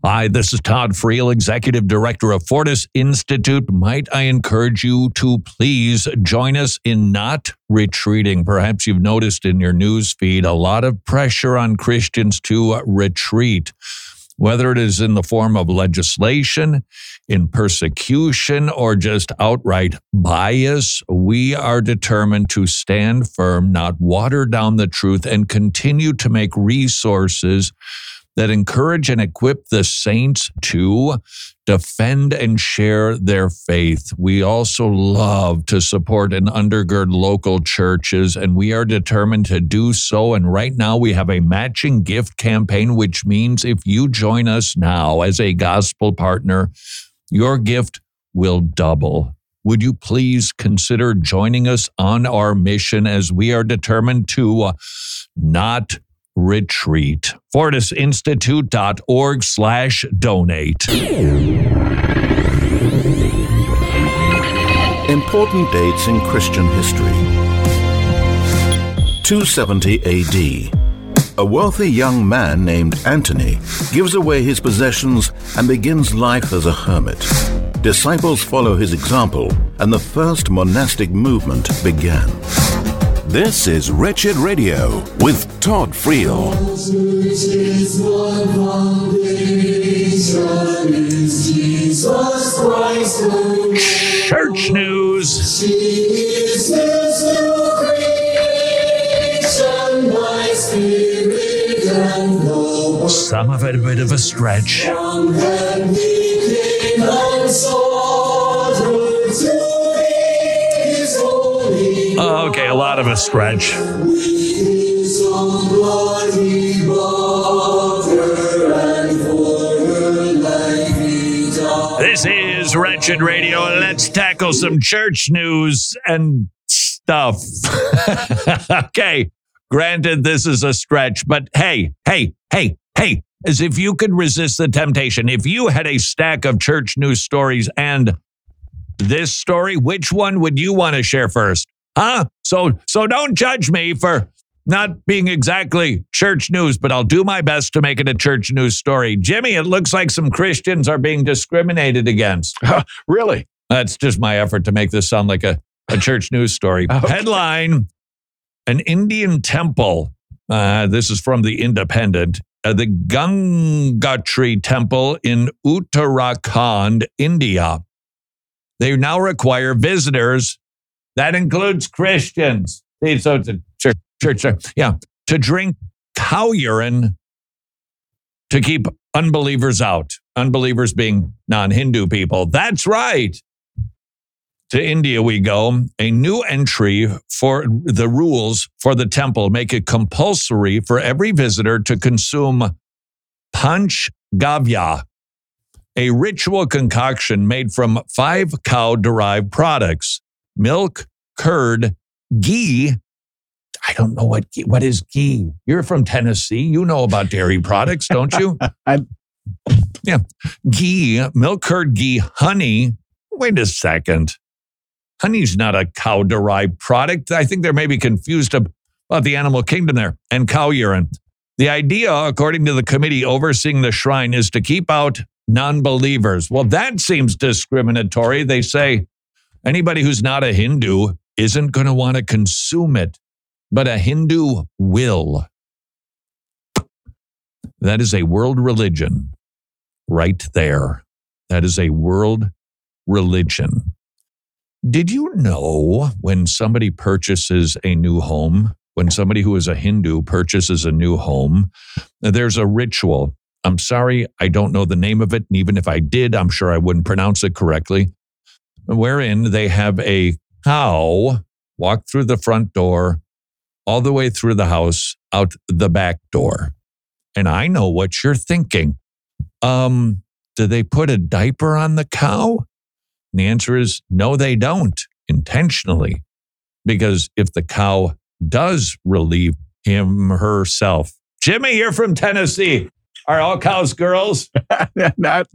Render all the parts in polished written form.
Hi, this is Todd Friel, Executive Director of Fortis Institute. Might I encourage you to please join us in not retreating? Perhaps you've noticed in your news feed a lot of pressure on Christians to retreat, whether it is in the form of legislation, in persecution, or just outright bias. We are determined to stand firm, not water down the truth, and continue to make resources that encourage and equip the saints to defend and share their faith. We also love to support and undergird local churches, and we are determined to do so. And right now we have a matching gift campaign, which means if you join us now as a gospel partner, your gift will double. Would you please consider joining us on our mission as we are determined to not retreat. FortisInstitute.org/donate. Important dates in Christian history. 270 AD. A wealthy young man named Antony gives away his possessions and begins life as a hermit. Disciples follow his example, and the first monastic movement began. This is Wretched Radio with Todd Friel. Church news. Some of it a bit of a stretch. Okay, a lot of a stretch. This is Wretched Radio, and let's tackle some church news and stuff. Okay, granted, this is a stretch, but hey, as if you could resist the temptation, if you had a stack of church news stories and this story, which one would you want to share first? Huh? So don't judge me for not being exactly church news, but I'll do my best to make it a church news story. Jimmy, it looks like some Christians are being discriminated against. Really? That's just my effort to make this sound like a church news story. Okay. Headline, an Indian temple. This is from the Independent. The Gangotri Temple in Uttarakhand, India. They now require visitors. That includes Christians. So it's a church. Yeah. To drink cow urine to keep unbelievers out. Unbelievers being non-Hindu people. That's right. To India we go. A new entry for the rules for the temple make it compulsory for every visitor to consume panchgavya, a ritual concoction made from 5 cow-derived products. Milk, curd, ghee. I don't know what is ghee. You're from Tennessee. You know about dairy products, don't you? Yeah. Ghee, milk, curd, ghee, honey. Wait a second. Honey's not a cow-derived product. I think they're maybe confused about the animal kingdom there. And cow urine. The idea, according to the committee overseeing the shrine, is to keep out non-believers. Well, that seems discriminatory. They say anybody who's not a Hindu isn't going to want to consume it, but a Hindu will. That is a world religion right there. That is a world religion. Did you know when somebody purchases a new home, when somebody who is a Hindu purchases a new home, there's a ritual. I'm sorry, I don't know the name of it. And even if I did, I'm sure I wouldn't pronounce it correctly. Wherein they have a cow walk through the front door, all the way through the house, out the back door. And I know what you're thinking. Do they put a diaper on the cow? And the answer is no, they don't, intentionally. Because if the cow does relieve herself. Jimmy, you're from Tennessee. Are all cows girls? Oh,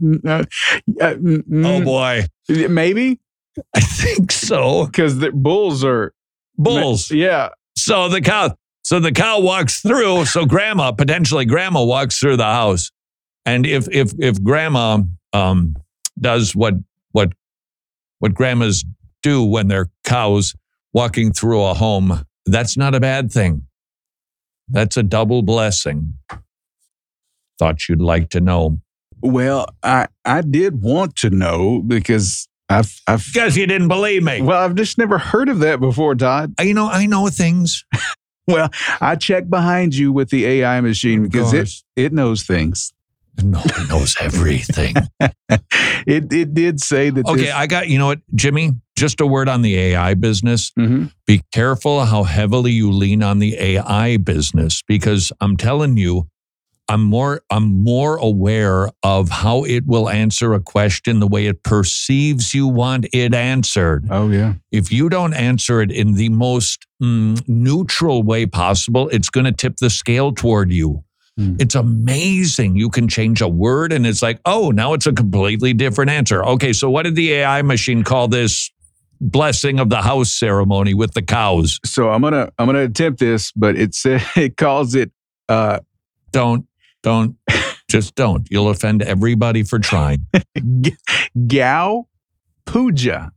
boy. Maybe? I think so. Because the bulls are... Bulls. Yeah. So the cow walks through. So potentially grandma walks through the house. And if grandma does what grandmas do when they're cows walking through a home, that's not a bad thing. That's a double blessing. Thought you'd like to know. Well, I did want to know because I've Because you didn't believe me. well, I've just never heard of that before, Todd. I know things. Well, I checked behind you with the AI machine because it knows things. No one knows everything. It did say that. Okay, I got, you know what, Jimmy, just a word on the AI business. Mhm. Be careful how heavily you lean on the AI business, because I'm telling you, I'm more aware of how it will answer a question the way it perceives you want it answered. Oh yeah. If you don't answer it in the most neutral way possible, it's going to tip the scale toward you. It's amazing. You can change a word and it's like, oh, now it's a completely different answer. Okay, so what did the AI machine call this blessing of the house ceremony with the cows? So I'm gonna attempt this, but it calls it Don't. Just don't. You'll offend everybody for trying. Gau Puja.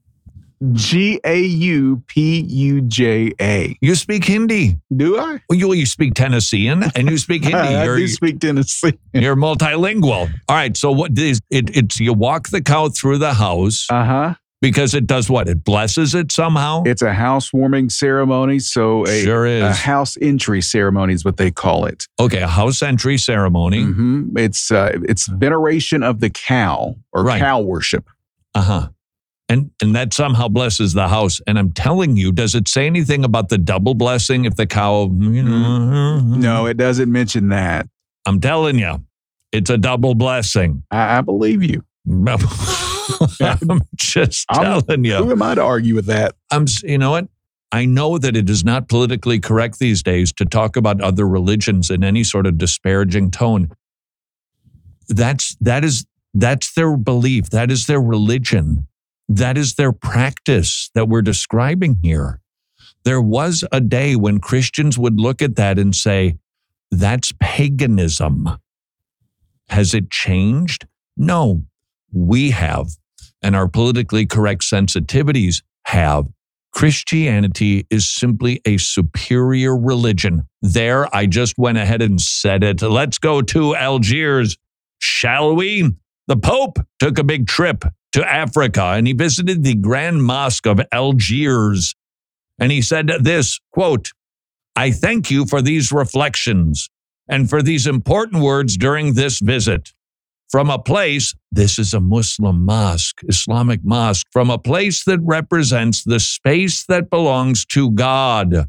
Gaupuja. You speak Hindi. Do I? Well, you speak Tennessean and you speak Hindi. I do speak Tennessee. You're multilingual. All right. So what is it? It's you walk the cow through the house because it does what? It blesses it somehow. It's a housewarming ceremony. So Sure is. a house entry ceremony is what they call it. Okay, a house entry ceremony. Mm-hmm. It's veneration of the cow or Right. cow worship. And that somehow blesses the house. And I'm telling you, does it say anything about the double blessing if the cow? No, it doesn't mention that. I'm telling you, it's a double blessing. I believe you. I'm just telling you. Who am I to argue with that? You know what? I know that it is not politically correct these days to talk about other religions in any sort of disparaging tone. That's their belief. That is their religion. That is their practice that we're describing here. There was a day when Christians would look at that and say, that's paganism. Has it changed? No, we have. And our politically correct sensitivities have. Christianity is simply a superior religion. There, I just went ahead and said it. Let's go to Algiers, shall we? The Pope took a big trip to Africa and he visited the Grand Mosque of Algiers. And he said this, quote, I thank you for these reflections and for these important words during this visit. From a place, this is a Muslim mosque, Islamic mosque, from a place that represents the space that belongs to God.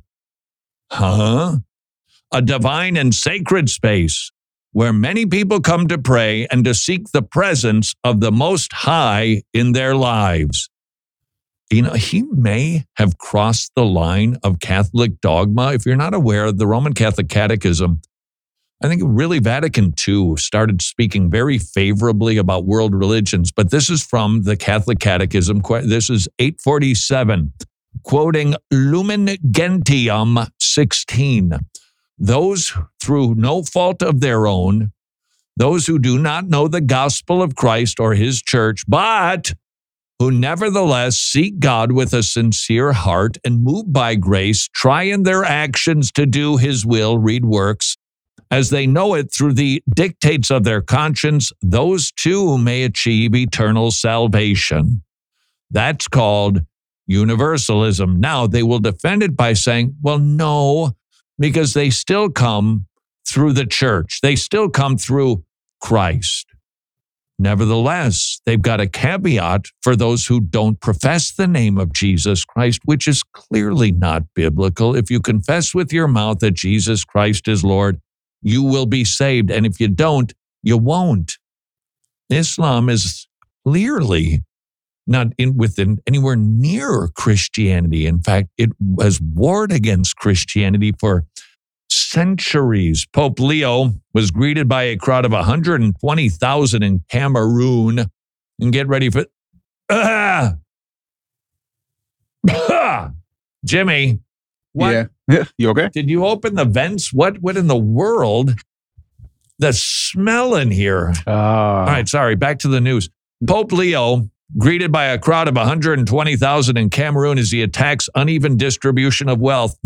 A divine and sacred space where many people come to pray and to seek the presence of the Most High in their lives. You know, he may have crossed the line of Catholic dogma. If you're not aware, the Roman Catholic Catechism, I think really Vatican II started speaking very favorably about world religions, but this is from the Catholic Catechism. This is 847, quoting Lumen Gentium 16. Those through no fault of their own, those who do not know the gospel of Christ or his church, but who nevertheless seek God with a sincere heart and moved by grace, try in their actions to do his will, read works, as they know it through the dictates of their conscience, those too may achieve eternal salvation. That's called universalism. Now, they will defend it by saying, well, no, because they still come through the church. They still come through Christ. Nevertheless, they've got a caveat for those who don't profess the name of Jesus Christ, which is clearly not biblical. If you confess with your mouth that Jesus Christ is Lord, you will be saved. And if you don't, you won't. Islam is clearly not within anywhere near Christianity. In fact, it has warred against Christianity for centuries. Pope Leo was greeted by a crowd of 120,000 in Cameroon. And get ready for... Jimmy, what? Yeah. You okay? Did you open the vents? What in the world? The smell in here. All right, sorry, back to the news. Pope Leo, greeted by a crowd of 120,000 in Cameroon as he attacks uneven distribution of wealth.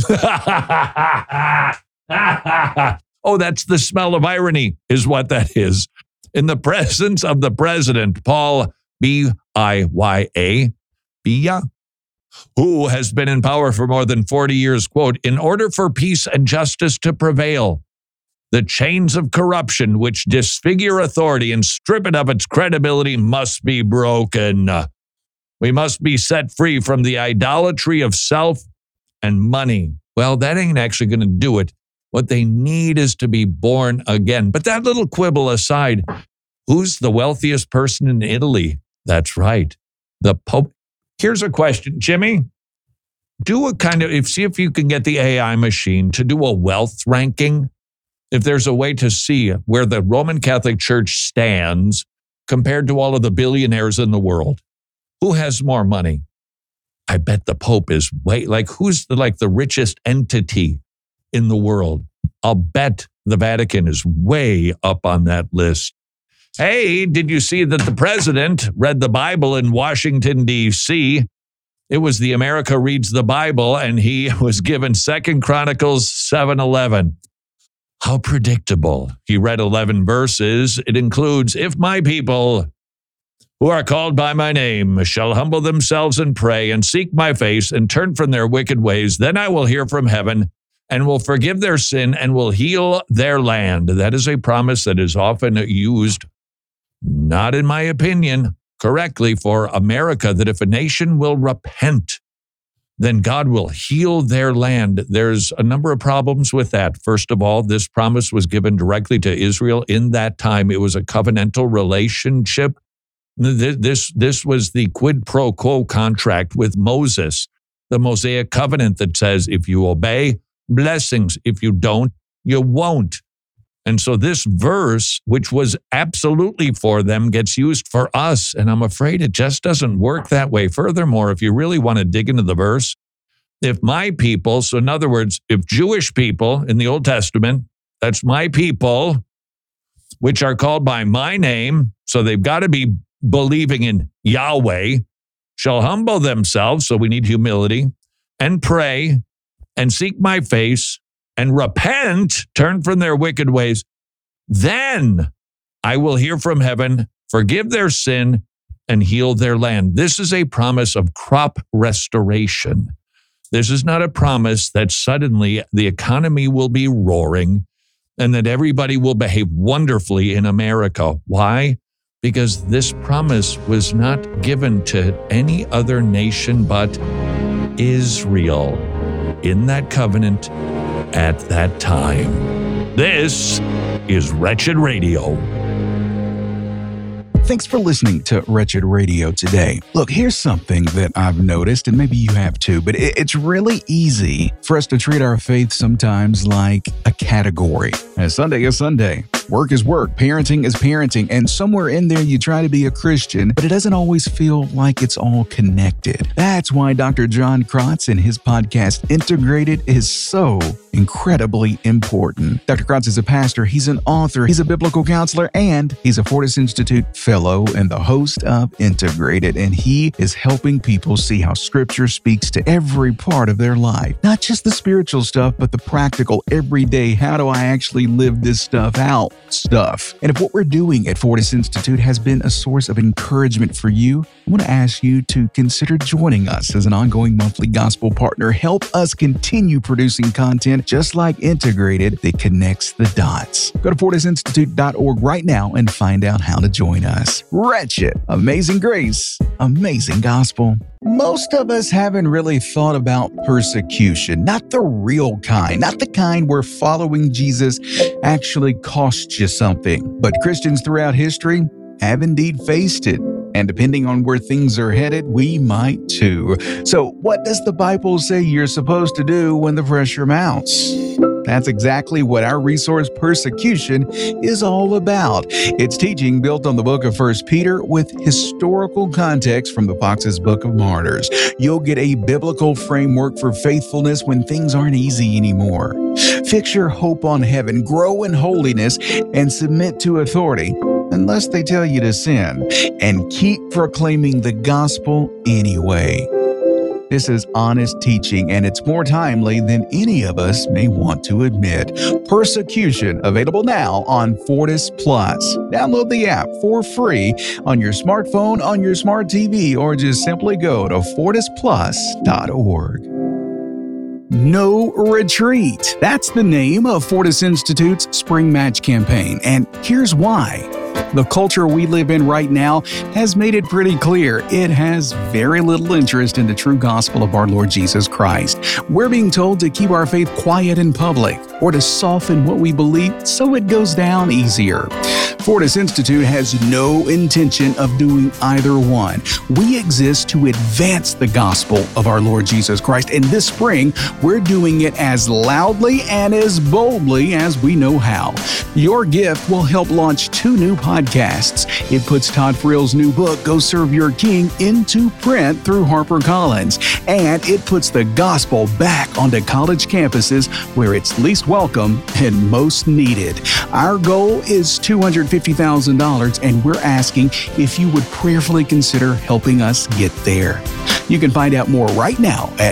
Oh, that's the smell of irony, is what that is. In the presence of the president, Paul Biya, who has been in power for more than 40 years, quote, in order for peace and justice to prevail, the chains of corruption which disfigure authority and strip it of its credibility must be broken. We must be set free from the idolatry of self and money. Well, that ain't actually going to do it. What they need is to be born again. But that little quibble aside, who's the wealthiest person in Italy? That's right, the Pope. Here's a question, Jimmy. See if you can get the AI machine to do a wealth ranking. If there's a way to see where the Roman Catholic Church stands compared to all of the billionaires in the world. Who has more money? I bet the Pope is who's the richest entity in the world? I'll bet the Vatican is way up on that list. Hey, did you see that the president read the Bible in Washington, D.C.? It was the America Reads the Bible, and he was given 2 Chronicles 7:11. How predictable. He read 11 verses. It includes, if my people who are called by my name shall humble themselves and pray and seek my face and turn from their wicked ways, then I will hear from heaven and will forgive their sin and will heal their land. That is a promise that is often used, not in my opinion, correctly for America, that if a nation will repent, then God will heal their land. There's a number of problems with that. First of all, this promise was given directly to Israel in that time. It was a covenantal relationship. This was the quid pro quo contract with Moses, the Mosaic covenant that says if you obey, blessings. If you don't, you won't. And so this verse, which was absolutely for them, gets used for us. And I'm afraid it just doesn't work that way. Furthermore, if you really want to dig into the verse, if my people, so in other words, if Jewish people in the Old Testament, that's my people, which are called by my name, so they've got to be believing in Yahweh, shall humble themselves, so we need humility, and pray, and seek my face, and repent, turn from their wicked ways, then I will hear from heaven, forgive their sin, and heal their land. This is a promise of crop restoration. This is not a promise that suddenly the economy will be roaring and that everybody will behave wonderfully in America. Why? Because this promise was not given to any other nation but Israel in that covenant at that time. This is Wretched Radio. Thanks for listening to Wretched Radio today. Look, here's something that I've noticed, and maybe you have too, but it's really easy for us to treat our faith sometimes like a category. Sunday is Sunday. Work is work, parenting is parenting, and somewhere in there you try to be a Christian, but it doesn't always feel like it's all connected. That's why Dr. John Krotz and his podcast Integrated is so incredibly important. Dr. Krotz is a pastor, he's an author, he's a biblical counselor, and he's a Fortis Institute fellow and the host of Integrated, and he is helping people see how Scripture speaks to every part of their life. Not just the spiritual stuff, but the practical, everyday, how do I actually live this stuff out? Stuff. And if what we're doing at Fortis Institute has been a source of encouragement for you, I want to ask you to consider joining us as an ongoing monthly gospel partner. Help us continue producing content just like Integrated that connects the dots. Go to fortisinstitute.org right now and find out how to join us. Wretched, amazing grace, amazing gospel. Most of us haven't really thought about persecution, not the real kind, not the kind where following Jesus actually costs you something. But Christians throughout history have indeed faced it. And depending on where things are headed, we might too. So what does the Bible say you're supposed to do when the pressure mounts? That's exactly what our resource Persecution is all about. It's teaching built on the book of 1 Peter with historical context from the Fox's Book of Martyrs. You'll get a biblical framework for faithfulness when things aren't easy anymore. Fix your hope on heaven, grow in holiness, and submit to authority, unless they tell you to sin, and keep proclaiming the gospel anyway. This is honest teaching, and it's more timely than any of us may want to admit. Persecution, available now on Fortis Plus. Download the app for free on your smartphone, on your smart TV, or just simply go to fortisplus.org. No Retreat. That's the name of Fortis Institute's Spring Match campaign, and here's why. The culture we live in right now has made it pretty clear it has very little interest in the true gospel of our Lord Jesus Christ. We're being told to keep our faith quiet in public or to soften what we believe so it goes down easier. Fortis Institute has no intention of doing either one. We exist to advance the gospel of our Lord Jesus Christ, and this spring, we're doing it as loudly and as boldly as we know how. Your gift will help launch 2 new podcasts. It puts Todd Friel's new book, Go Serve Your King, into print through HarperCollins, and it puts the gospel back onto college campuses where it's least welcome and most needed. Our goal is $250,000, and we're asking if you would prayerfully consider helping us get there. You can find out more right now at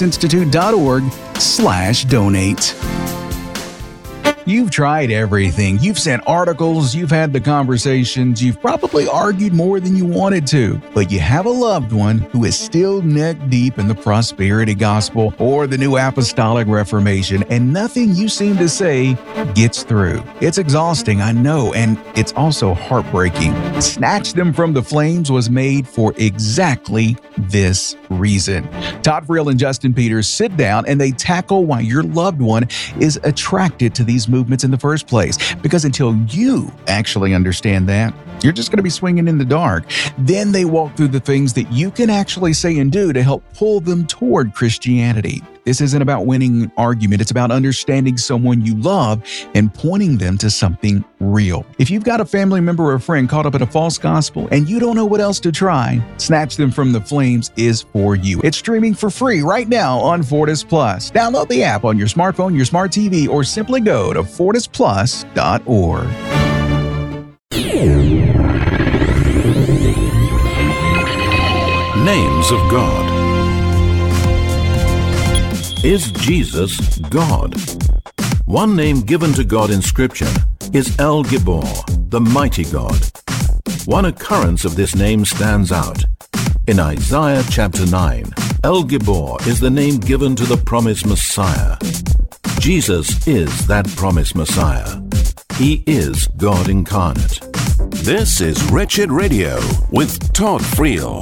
fortisinstitute.org/donate. You've tried everything. You've sent articles, you've had the conversations, you've probably argued more than you wanted to, but you have a loved one who is still neck deep in the prosperity gospel or the new apostolic reformation, and nothing you seem to say gets through. It's exhausting, I know, and it's also heartbreaking. Snatch Them from the Flames was made for exactly this reason. Todd Friel and Justin Peters sit down and they tackle why your loved one is attracted to these movements in the first place. Because until you actually understand that, you're just going to be swinging in the dark. Then they walk through the things that you can actually say and do to help pull them toward Christianity. This isn't about winning an argument. It's about understanding someone you love and pointing them to something real. If you've got a family member or a friend caught up in a false gospel and you don't know what else to try, Snatch Them from the Flames is for you. It's streaming for free right now on Fortis Plus. Download the app on your smartphone, your smart TV, or simply go to fortisplus.org. Names of God. Is Jesus God? One name given to God in Scripture is El Gibor, the mighty God. One occurrence of this name stands out. In Isaiah chapter 9, El Gibor is the name given to the promised Messiah. Jesus is that promised Messiah. He is God incarnate. This is Wretched Radio with Todd Friel.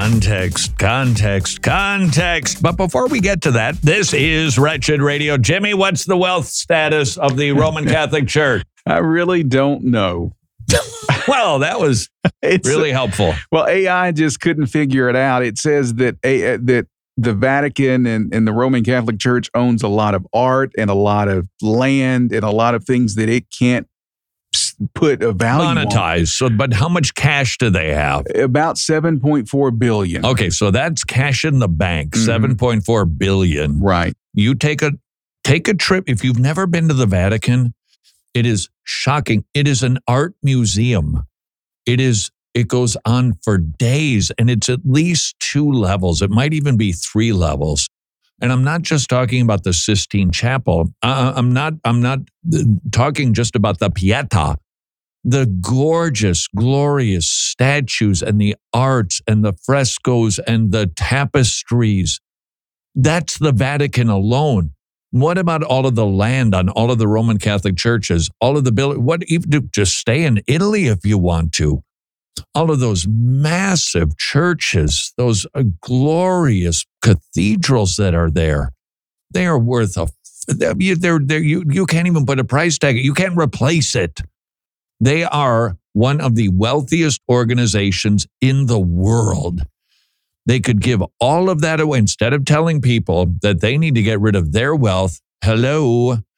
Context. But before we get to that, this is Wretched Radio. Jimmy, what's the wealth status of the Roman Catholic Church? I really don't know. Well, that was really helpful. Well, AI just couldn't figure it out. It says that that the Vatican and the Roman Catholic Church owns a lot of art and a lot of land and a lot of things that it can't put a value monetize. on. So, but how much cash do they have? About $7.4 billion. Okay, so that's cash in the bank. $7.4 billion. Right. You take a trip. If you've never been to the Vatican, it is shocking. It is an art museum. It goes on for days, and it's at least 2 levels. It might even be 3 levels. And I'm not just talking about the Sistine Chapel. I'm not talking just about the Pietà. The gorgeous, glorious statues and the arts and the frescoes and the tapestries. That's the Vatican alone. What about all of the land on all of the Roman Catholic churches? All of the buildings? What even just stay in Italy if you want to? All of those massive churches, those glorious cathedrals that are there, they are worth you can't even put a price tag. You can't replace it. They are one of the wealthiest organizations in the world. They could give all of that away instead of telling people that they need to get rid of their wealth. Hello,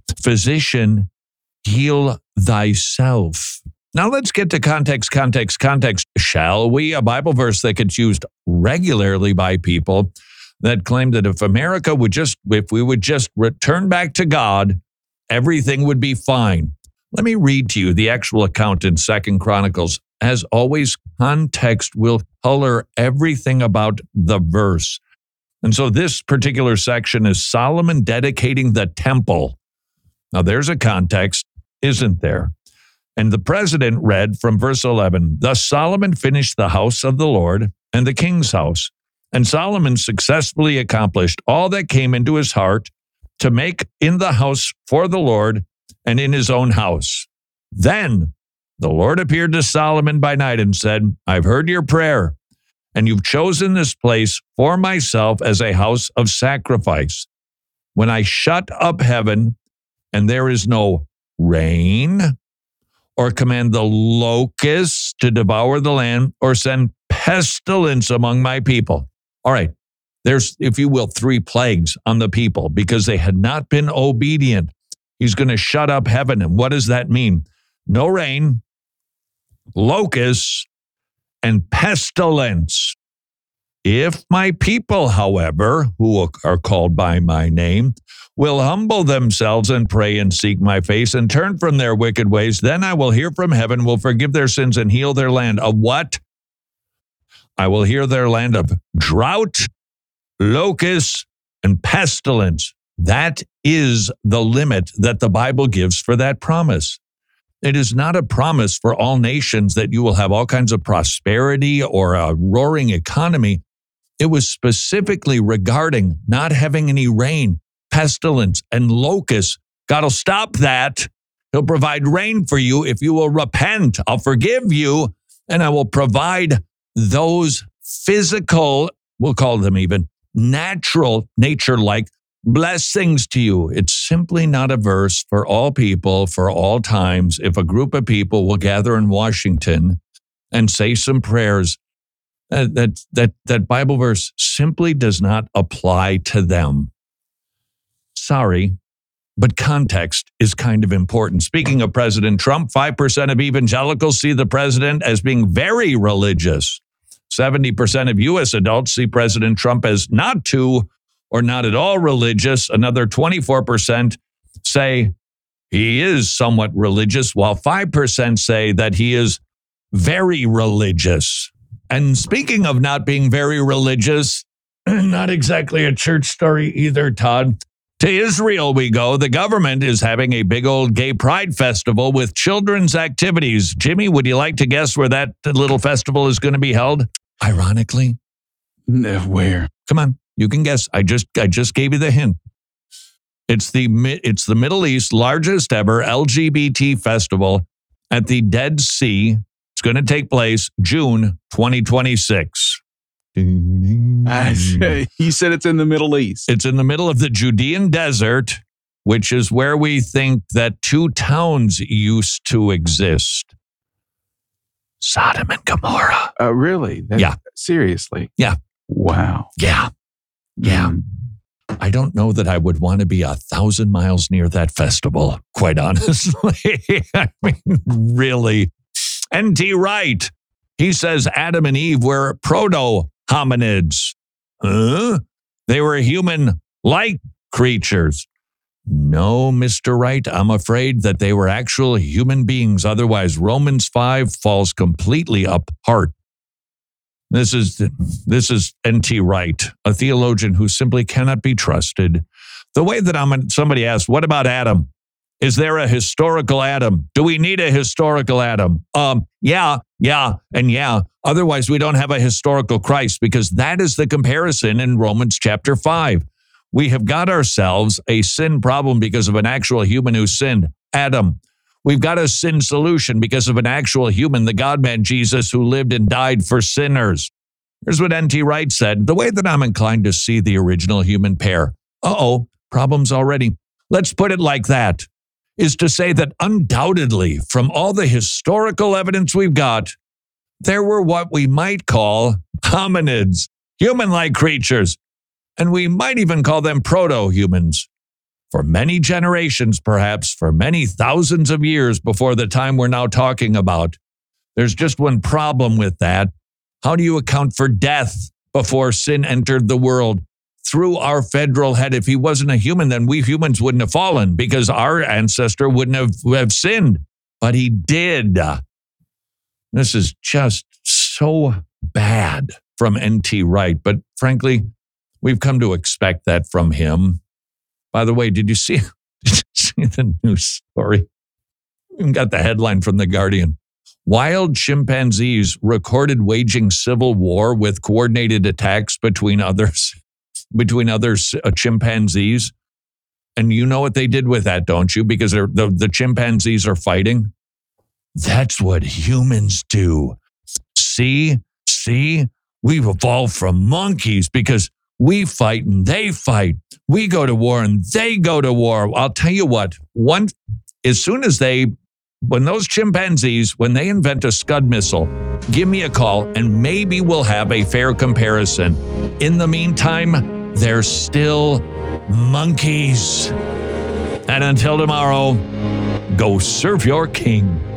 Physician, heal thyself. Now let's get to context, shall we? A Bible verse that gets used regularly by people that claim that if we would just return back to God, everything would be fine. Let me read to you the actual account in 2 Chronicles. As always, context will color everything about the verse. And so this particular section is Solomon dedicating the temple. Now there's a context, isn't there? And the president read from verse 11, "Thus Solomon finished the house of the Lord and the king's house. And Solomon successfully accomplished all that came into his heart to make in the house for the Lord and in his own house. Then the Lord appeared to Solomon by night and said, I've heard your prayer, and you've chosen this place for myself as a house of sacrifice. When I shut up heaven and there is no rain, or command the locusts to devour the land, or send pestilence among my people." All right, there's, if you will, 3 plagues on the people because they had not been obedient. He's going to shut up heaven. And what does that mean? No rain, locusts, and pestilence. If my people, however, who are called by my name, will humble themselves and pray and seek my face and turn from their wicked ways, then I will hear from heaven, will forgive their sins and heal their land. Of what? I will heal their land of drought, locusts, and pestilence. That is the limit that the Bible gives for that promise. It is not a promise for all nations that you will have all kinds of prosperity or a roaring economy. It was specifically regarding not having any rain, pestilence, and locusts. God will stop that. He'll provide rain for you if you will repent. I'll forgive you, and I will provide those physical, we'll call them even natural, nature-like blessings to you. It's simply not a verse for all people, for all times. If a group of people will gather in Washington and say some prayers, that Bible verse simply does not apply to them. Sorry, but context is kind of important. Speaking of President Trump, 5% of evangelicals see the president as being very religious. 70% of U.S. adults see President Trump as not too or not at all religious. Another 24% say he is somewhat religious, while 5% say that he is very religious. And speaking of not being very religious, not exactly a church story either, Todd. To Israel we go. The government is having a big old gay pride festival with children's activities. Jimmy, would you like to guess where that little festival is going to be held? Ironically. Where? Come on, you can guess. I just gave you the hint. It's the Middle East's largest ever LGBT festival at the Dead Sea. It's going to take place June 2026. You said it's in the Middle East. It's in the middle of the Judean desert, which is where we think that 2 towns used to exist. Sodom and Gomorrah. Really? Yeah. Seriously? Yeah. Wow. Yeah. I don't know that I would want to be 1,000 miles near that festival, quite honestly. I mean, really. N.T. Wright, he says Adam and Eve were proto-hominids. They were human-like creatures. No, Mr. Wright, I'm afraid that they were actual human beings. Otherwise, Romans 5 falls completely apart. This is N.T. Wright, a theologian who simply cannot be trusted. The way that somebody asked, what about Adam? Is there a historical Adam? Do we need a historical Adam? Yeah. Otherwise, we don't have a historical Christ, because that is the comparison in Romans chapter 5. We have got ourselves a sin problem because of an actual human who sinned, Adam. We've got a sin solution because of an actual human, the God-man Jesus, who lived and died for sinners. Here's what N.T. Wright said. The way that I'm inclined to see the original human pair, problems already. Let's put it like that, is to say that undoubtedly, from all the historical evidence we've got, there were what we might call hominids, human-like creatures, and we might even call them proto-humans. for many generations, perhaps for many thousands of years before the time we're now talking about. There's just one problem with that. How do you account for death before sin entered the world? Through our federal head. If he wasn't a human, then we humans wouldn't have fallen because our ancestor wouldn't have sinned. But he did. This is just so bad from N.T. Wright. But frankly, we've come to expect that from him. By the way, did you see the news story? We even got the headline from The Guardian. Wild chimpanzees recorded waging civil war with coordinated attacks between other chimpanzees. And you know what they did with that, don't you? Because the chimpanzees are fighting. That's what humans do. See, we've evolved from monkeys because we fight and they fight. We go to war and they go to war. I'll tell you what, when those chimpanzees, when they invent a Scud missile, give me a call and maybe we'll have a fair comparison. In the meantime, they're still monkeys. And until tomorrow, go serve your king.